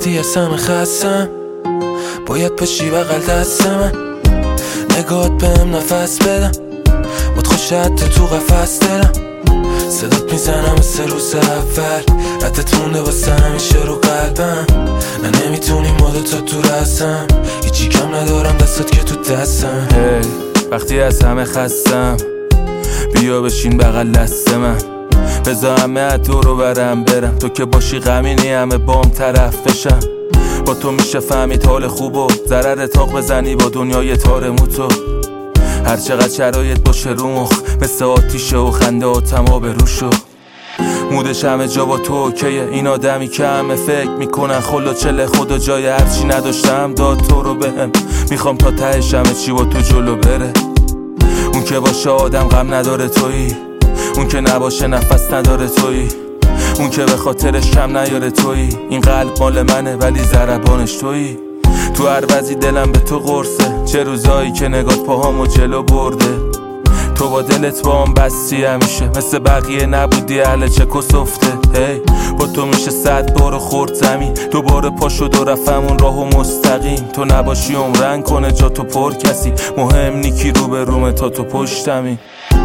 وقتی از همه خستم باید پشی بغل دست من، نگاهت بهم نفس بدم، باد خوشت تو قفس دلم، صدات میزنم مثل روز اول، ردت مونده واسه همیشه رو قلبم، نه نمیتونی ما تا تو رسم، هیچی کم ندارم دستات که تو دستم. وقتی از همه خستم بیا بشین بغل دست من، بذار همه دورو برم برم، تو که باشی غمینی همه بام طرف بشم، با تو میشه فهمید حال خوب و ضرر تاق بزنی با دنیای تار موتو، هر چقدر شرایط باشه رو مخ مثل آتیشه و خنده و تمام روشو، مودش همه جا با تو اوکیه، این آدمی که همه فکر میکنن خلا چله خدا جای هرچی نداشتم داد تو رو بهم، میخوام تا تهش همه چی با تو جلو بره، اون که باشه آدم غم نداره تویی، اون که نباشه نفس نداره تویی، اون که به خاطرش کم نیاره تویی، این قلب مال منه ولی ضربانش تویی، تو هر وضعی دلم به تو قرصه، چه روزایی که نگات پاهامو جلو برده، تو با دلت با هم بستی همیشه، مثل بقیه نبودی اهل چه کسفته، با تو میشه 100 بار خورد زمین، دوباره پا شد و رفتمون راهو مستقیم، تو نباشی عمرن کنه جا تو پر کسی، مهم نیکی رو به رومه تا تو پشتمی.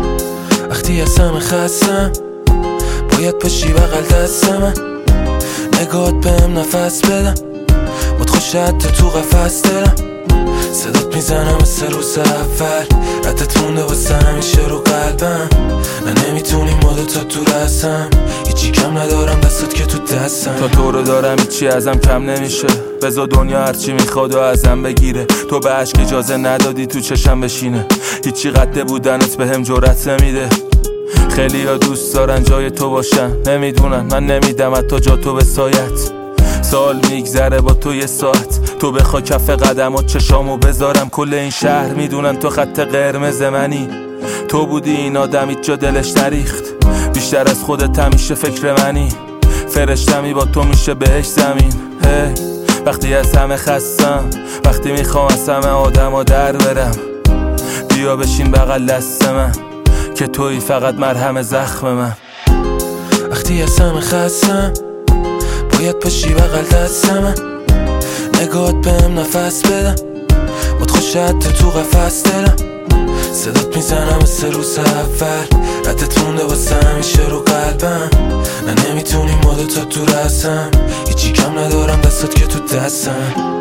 وقتی از همه خستم باید پشی بغل دست من، نگاهت بهم نفس بدم، باد خوشت تو قفس دلم، صدات میزنم مثل روز اول، ردت مونده واسه همیشه رو قلبم، نه نمیتونی ما تا تو رسم، هیچی کم ندارم دستات که تو دستم، تا تو رو دارم هیچی ازم کم نمیشه، بذار دنیا هرچی میخواد و ازم بگیره، تو به عشق اجازه ندادی تو چشم بشینه، هیچی قد بودنت بهم جرأت نمیده، خیلی ها دوست دارن جای تو باشن، نمیدونن من نمیدم حتی جا تو به سایت، سال میگذره با تو یه ساعت، تو بخوا کف قدمات چشامو بذارم، کل این شهر میدونن تو خط قرمز منی، تو بودی این آدم هیچ جا دلش نریخت، بیشتر از خودت همیشه فکر منی، فرشتمی با تو میشه بهش زمین. وقتی از همه خستم، وقتی میخوام از همه آدم در برم، بیا بشین بغل دست من که تویی فقط مرهم زخم من. وقتی از همه خستم باید پشی بغل دست من، نگاهت بهم نفس بدم، باد خوشت تو قفس دلم، صدات میزنم مثل روز اول، ردت مونده واسه همیشه رو قلبم، نه نمیتونی ما تا تو رسم، هیچی کم ندارم دستات که تو دستم.